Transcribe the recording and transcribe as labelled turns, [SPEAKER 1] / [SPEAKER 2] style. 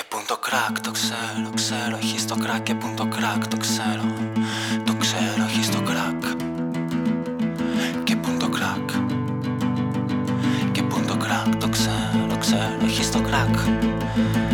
[SPEAKER 1] πουν το κράκ, το ξέρω, ξέρω. Έχει στο κράκ και πουν το κράκ, το ξέρω. Το ξέρω, έχει στο κράκ. Και πουν το κράκ. Και πουν το κράκ, το ξέρω, ξέρω. Έχει στο κράκ.